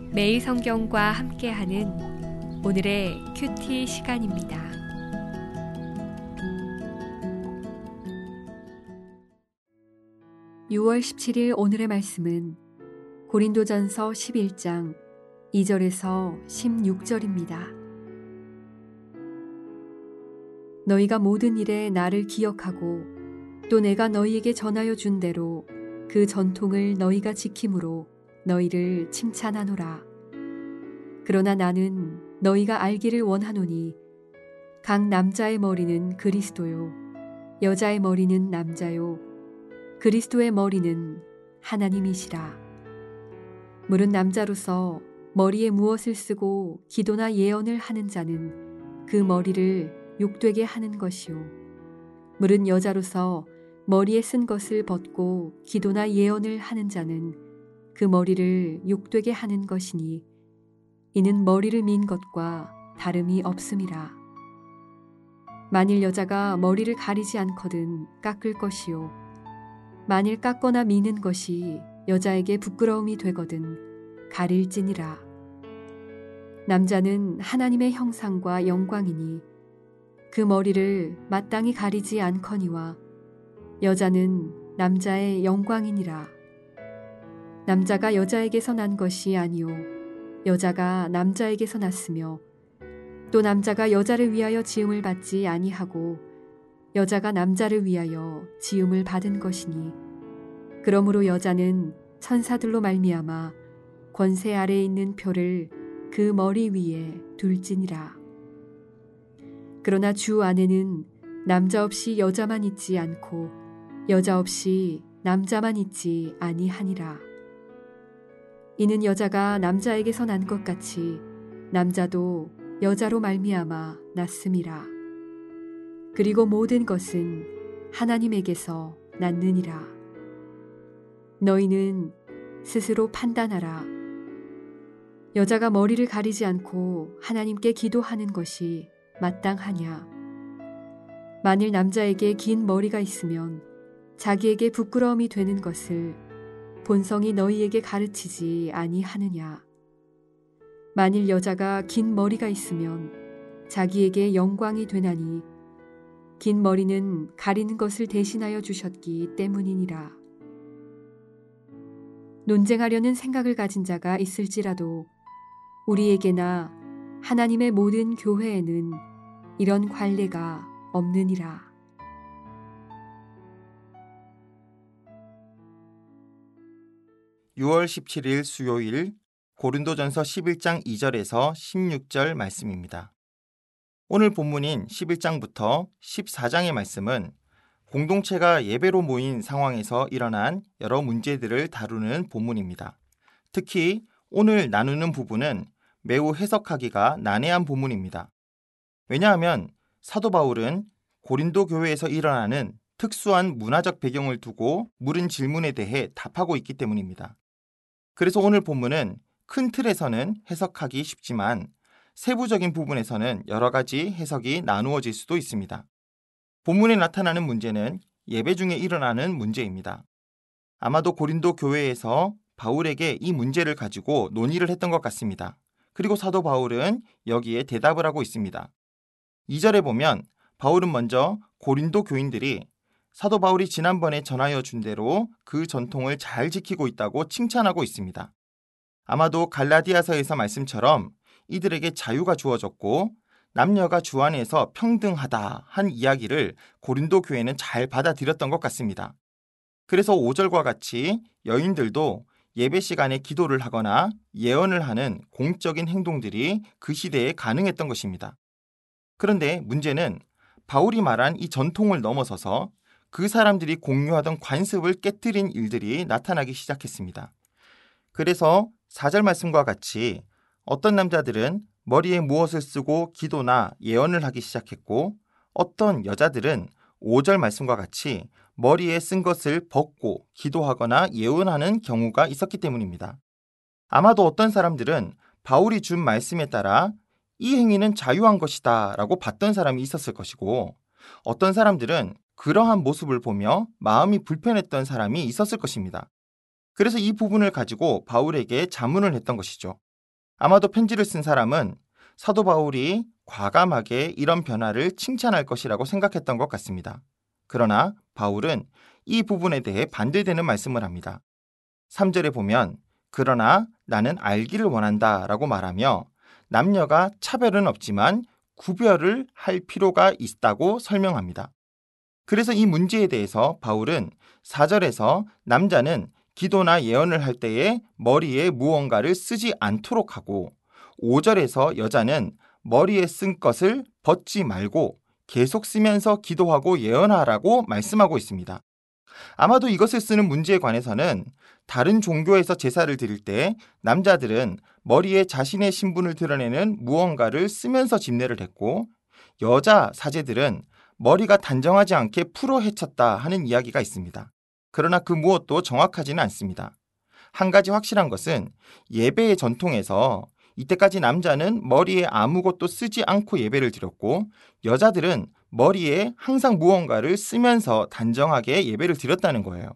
매일 성경과 함께하는 오늘의 큐티 시간입니다. 6월 17일 오늘의 말씀은 고린도전서 11장 2절에서 16절입니다. 너희가 모든 일에 나를 기억하고 또 내가 너희에게 전하여 준 대로 그 전통을 너희가 지킴으로 너희를 칭찬하노라. 그러나 나는 너희가 알기를 원하노니 각 남자의 머리는 그리스도요 여자의 머리는 남자요 그리스도의 머리는 하나님이시라. 물은 남자로서 머리에 무엇을 쓰고 기도나 예언을 하는 자는 그 머리를 욕되게 하는 것이요 물은 여자로서 머리에 쓴 것을 벗고 기도나 예언을 하는 자는 그 머리를 욕되게 하는 것이니 이는 머리를 민 것과 다름이 없음이라. 만일 여자가 머리를 가리지 않거든 깎을 것이요 만일 깎거나 미는 것이 여자에게 부끄러움이 되거든 가릴지니라. 남자는 하나님의 형상과 영광이니 그 머리를 마땅히 가리지 않거니와 여자는 남자의 영광이니라. 남자가 여자에게서 난 것이 아니요 여자가 남자에게서 났으며 또 남자가 여자를 위하여 지음을 받지 아니하고 여자가 남자를 위하여 지음을 받은 것이니 그러므로 여자는 천사들로 말미암아 권세 아래에 있는 표를 그 머리 위에 둘지니라. 그러나 주 안에는 남자 없이 여자만 있지 않고 여자 없이 남자만 있지 아니하니라. 이는 여자가 남자에게서 난 것 같이 남자도 여자로 말미암아 났음이라. 그리고 모든 것은 하나님에게서 났느니라. 너희는 스스로 판단하라. 여자가 머리를 가리지 않고 하나님께 기도하는 것이 마땅하냐? 만일 남자에게 긴 머리가 있으면 자기에게 부끄러움이 되는 것을 본성이 너희에게 가르치지 아니하느냐? 만일 여자가 긴 머리가 있으면 자기에게 영광이 되나니 긴 머리는 가리는 것을 대신하여 주셨기 때문이니라. 논쟁하려는 생각을 가진 자가 있을지라도 우리에게나 하나님의 모든 교회에는 이런 관례가 없느니라. (6월 17일) 수요일 고린도전서 11장 2절에서 16절 말씀입니다. 오늘 본문인 11장부터 14장의 말씀은 공동체가 예배로 모인 상황에서 일어난 여러 문제들을 다루는 본문입니다. 특히 오늘 나누는 부분은 매우 해석하기가 난해한 본문입니다. 왜냐하면 사도 바울은 고린도 교회에서 일어나는 특수한 문화적 배경을 두고 물은 질문에 대해 답하고 있기 때문입니다. 그래서 오늘 본문은 큰 틀에서는 해석하기 쉽지만 세부적인 부분에서는 여러 가지 해석이 나누어질 수도 있습니다. 본문에 나타나는 문제는 예배 중에 일어나는 문제입니다. 아마도 고린도 교회에서 바울에게 이 문제를 가지고 논의를 했던 것 같습니다. 그리고 사도 바울은 여기에 대답을 하고 있습니다. 2절에 보면 바울은 먼저 고린도 교인들이 사도 바울이 지난번에 전하여 준 대로 그 전통을 잘 지키고 있다고 칭찬하고 있습니다. 아마도 갈라디아서에서 말씀처럼 이들에게 자유가 주어졌고 남녀가 주 안에서 평등하다 한 이야기를 고린도 교회는 잘 받아들였던 것 같습니다. 그래서 5절과 같이 여인들도 예배 시간에 기도를 하거나 예언을 하는 공적인 행동들이 그 시대에 가능했던 것입니다. 그런데 문제는 바울이 말한 이 전통을 넘어서서 그 사람들이 공유하던 관습을 깨뜨린 일들이 나타나기 시작했습니다. 그래서 4절 말씀과 같이 어떤 남자들은 머리에 무엇을 쓰고 기도나 예언을 하기 시작했고 어떤 여자들은 5절 말씀과 같이 머리에 쓴 것을 벗고 기도하거나 예언하는 경우가 있었기 때문입니다. 아마도 어떤 사람들은 바울이 준 말씀에 따라 이 행위는 자유한 것이다 라고 봤던 사람이 있었을 것이고 어떤 사람들은 그러한 모습을 보며 마음이 불편했던 사람이 있었을 것입니다. 그래서 이 부분을 가지고 바울에게 자문을 했던 것이죠. 아마도 편지를 쓴 사람은 사도 바울이 과감하게 이런 변화를 칭찬할 것이라고 생각했던 것 같습니다. 그러나 바울은 이 부분에 대해 반대되는 말씀을 합니다. 3절에 보면 그러나 나는 알기를 원한다 라고 말하며 남녀가 차별은 없지만 구별을 할 필요가 있다고 설명합니다. 그래서 이 문제에 대해서 바울은 4절에서 남자는 기도나 예언을 할 때에 머리에 무언가를 쓰지 않도록 하고 5절에서 여자는 머리에 쓴 것을 벗지 말고 계속 쓰면서 기도하고 예언하라고 말씀하고 있습니다. 아마도 이것을 쓰는 문제에 관해서는 다른 종교에서 제사를 드릴 때 남자들은 머리에 자신의 신분을 드러내는 무언가를 쓰면서 집례를 했고 여자 사제들은 머리가 단정하지 않게 풀어 헤쳤다 하는 이야기가 있습니다. 그러나 그 무엇도 정확하지는 않습니다. 한 가지 확실한 것은 예배의 전통에서 이때까지 남자는 머리에 아무것도 쓰지 않고 예배를 드렸고 여자들은 머리에 항상 무언가를 쓰면서 단정하게 예배를 드렸다는 거예요.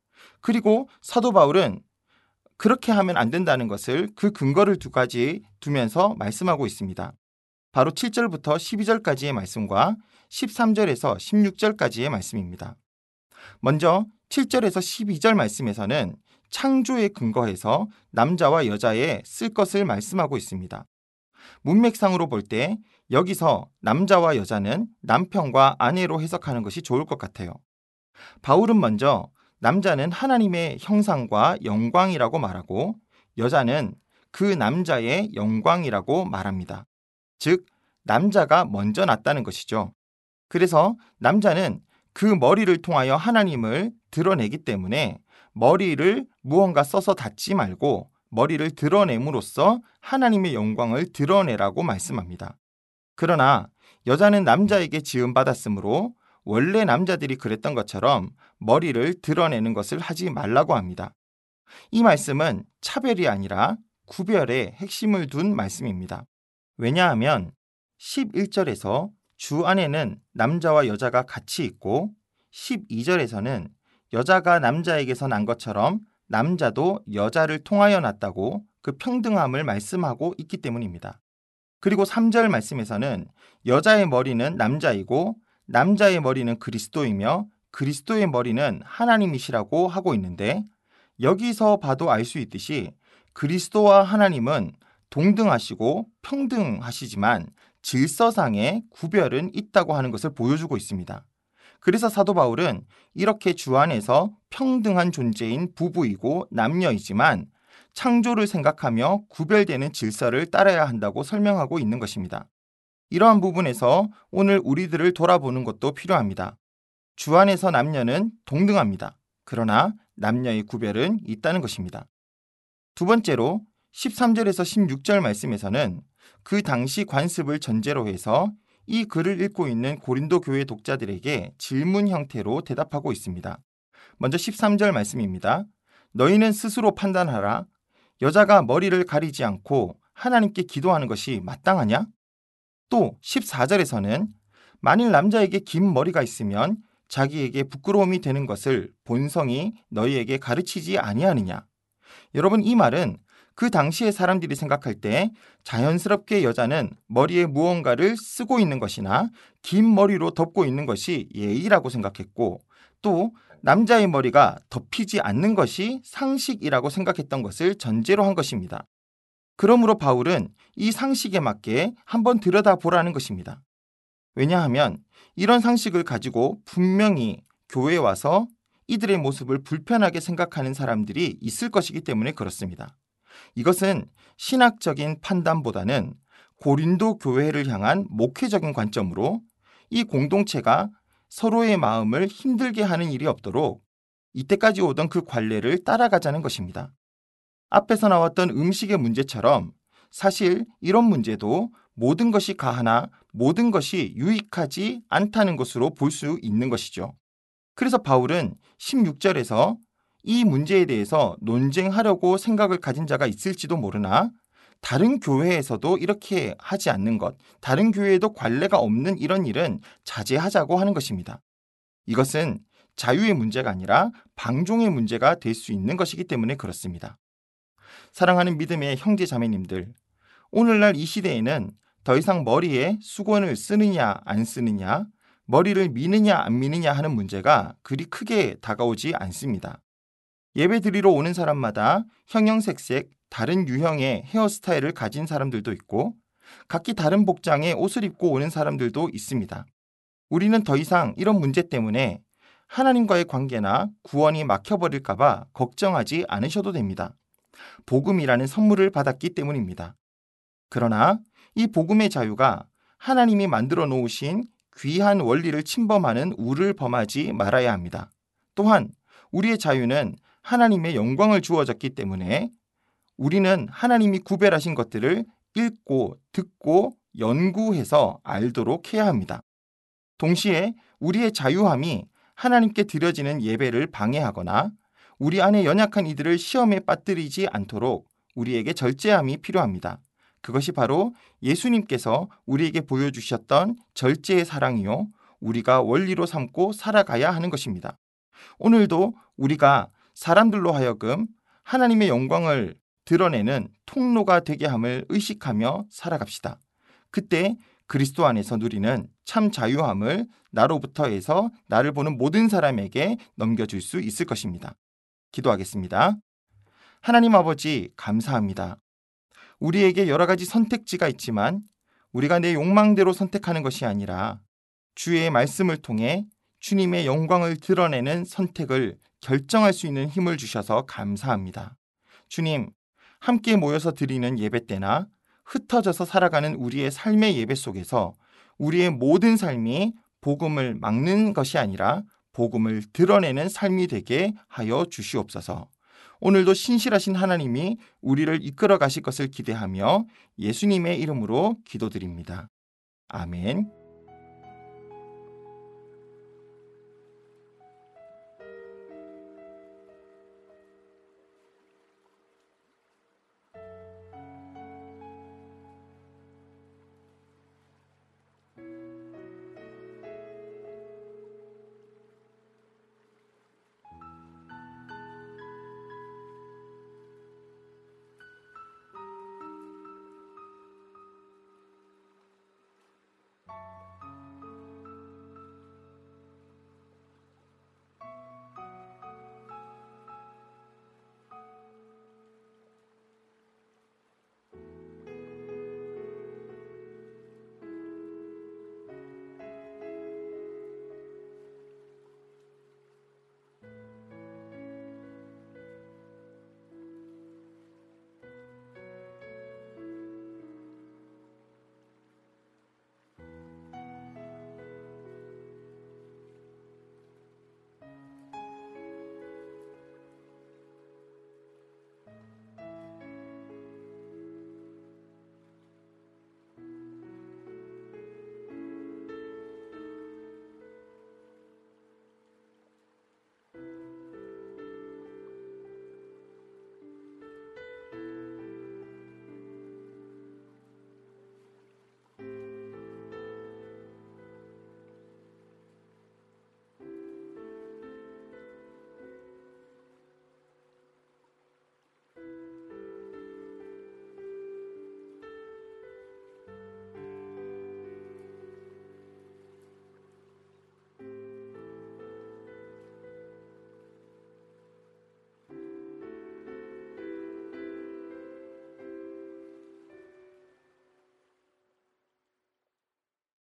그리고 사도 바울은 그렇게 하면 안 된다는 것을 그 근거를 두 가지 두면서 말씀하고 있습니다. 바로 7절부터 12절까지의 말씀과 13절에서 16절까지의 말씀입니다. 먼저 7절에서 12절 말씀에서는 창조에 근거해서 남자와 여자의 쓸 것을 말씀하고 있습니다. 문맥상으로 볼 때 여기서 남자와 여자는 남편과 아내로 해석하는 것이 좋을 것 같아요. 바울은 먼저 남자는 하나님의 형상과 영광이라고 말하고 여자는 그 남자의 영광이라고 말합니다. 즉, 남자가 먼저 났다는 것이죠. 그래서 남자는 그 머리를 통하여 하나님을 드러내기 때문에 머리를 무언가 써서 닫지 말고 머리를 드러냄으로써 하나님의 영광을 드러내라고 말씀합니다. 그러나 여자는 남자에게 지음받았으므로 원래 남자들이 그랬던 것처럼 머리를 드러내는 것을 하지 말라고 합니다. 이 말씀은 차별이 아니라 구별의 핵심을 둔 말씀입니다. 왜냐하면 11절에서 주 안에는 남자와 여자가 같이 있고 12절에서는 여자가 남자에게서 난 것처럼 남자도 여자를 통하여 났다고 그 평등함을 말씀하고 있기 때문입니다. 그리고 3절 말씀에서는 여자의 머리는 남자이고 남자의 머리는 그리스도이며 그리스도의 머리는 하나님이시라고 하고 있는데 여기서 봐도 알 수 있듯이 그리스도와 하나님은 동등하시고 평등하시지만 질서상의 구별은 있다고 하는 것을 보여주고 있습니다. 그래서 사도 바울은 이렇게 주 안에서 평등한 존재인 부부이고 남녀이지만 창조를 생각하며 구별되는 질서를 따라야 한다고 설명하고 있는 것입니다. 이러한 부분에서 오늘 우리들을 돌아보는 것도 필요합니다. 주 안에서 남녀는 동등합니다. 그러나 남녀의 구별은 있다는 것입니다. 두 번째로 13절에서 16절 말씀에서는 그 당시 관습을 전제로 해서 이 글을 읽고 있는 고린도 교회 독자들에게 질문 형태로 대답하고 있습니다. 먼저 13절 말씀입니다. 너희는 스스로 판단하라. 여자가 머리를 가리지 않고 하나님께 기도하는 것이 마땅하냐? 또 14절에서는 만일 남자에게 긴 머리가 있으면 자기에게 부끄러움이 되는 것을 본성이 너희에게 가르치지 아니하느냐? 여러분, 이 말은 그 당시의 사람들이 생각할 때 자연스럽게 여자는 머리에 무언가를 쓰고 있는 것이나 긴 머리로 덮고 있는 것이 예의라고 생각했고 또 남자의 머리가 덮이지 않는 것이 상식이라고 생각했던 것을 전제로 한 것입니다. 그러므로 바울은 이 상식에 맞게 한번 들여다보라는 것입니다. 왜냐하면 이런 상식을 가지고 분명히 교회에 와서 이들의 모습을 불편하게 생각하는 사람들이 있을 것이기 때문에 그렇습니다. 이것은 신학적인 판단보다는 고린도 교회를 향한 목회적인 관점으로 이 공동체가 서로의 마음을 힘들게 하는 일이 없도록 이때까지 오던 그 관례를 따라가자는 것입니다. 앞에서 나왔던 음식의 문제처럼 사실 이런 문제도 모든 것이 가하나 모든 것이 유익하지 않다는 것으로 볼 수 있는 것이죠. 그래서 바울은 16절에서 이 문제에 대해서 논쟁하려고 생각을 가진 자가 있을지도 모르나 다른 교회에서도 이렇게 하지 않는 것, 다른 교회에도 관례가 없는 이런 일은 자제하자고 하는 것입니다. 이것은 자유의 문제가 아니라 방종의 문제가 될 수 있는 것이기 때문에 그렇습니다. 사랑하는 믿음의 형제 자매님들, 오늘날 이 시대에는 더 이상 머리에 수건을 쓰느냐 안 쓰느냐, 머리를 미느냐 안 미느냐 하는 문제가 그리 크게 다가오지 않습니다. 예배 드리러 오는 사람마다 형형색색 다른 유형의 헤어스타일을 가진 사람들도 있고 각기 다른 복장의 옷을 입고 오는 사람들도 있습니다. 우리는 더 이상 이런 문제 때문에 하나님과의 관계나 구원이 막혀버릴까봐 걱정하지 않으셔도 됩니다. 복음이라는 선물을 받았기 때문입니다. 그러나 이 복음의 자유가 하나님이 만들어 놓으신 귀한 원리를 침범하는 우를 범하지 말아야 합니다. 또한 우리의 자유는 하나님의 영광을 주어졌기 때문에 우리는 하나님이 구별하신 것들을 읽고 듣고 연구해서 알도록 해야 합니다. 동시에 우리의 자유함이 하나님께 드려지는 예배를 방해하거나 우리 안에 연약한 이들을 시험에 빠뜨리지 않도록 우리에게 절제함이 필요합니다. 그것이 바로 예수님께서 우리에게 보여주셨던 절제의 사랑이요, 우리가 원리로 삼고 살아가야 하는 것입니다. 오늘도 우리가 사람들로 하여금 하나님의 영광을 드러내는 통로가 되게 함을 의식하며 살아갑시다. 그때 그리스도 안에서 누리는 참 자유함을 나로부터 해서 나를 보는 모든 사람에게 넘겨줄 수 있을 것입니다. 기도하겠습니다. 하나님 아버지, 감사합니다. 우리에게 여러 가지 선택지가 있지만 우리가 내 욕망대로 선택하는 것이 아니라 주의 말씀을 통해 주님의 영광을 드러내는 선택을 결정할 수 있는 힘을 주셔서 감사합니다. 주님, 함께 모여서 드리는 예배 때나 흩어져서 살아가는 우리의 삶의 예배 속에서 우리의 모든 삶이 복음을 막는 것이 아니라 복음을 드러내는 삶이 되게 하여 주시옵소서. 오늘도 신실하신 하나님이 우리를 이끌어 가실 것을 기대하며 예수님의 이름으로 기도드립니다. 아멘.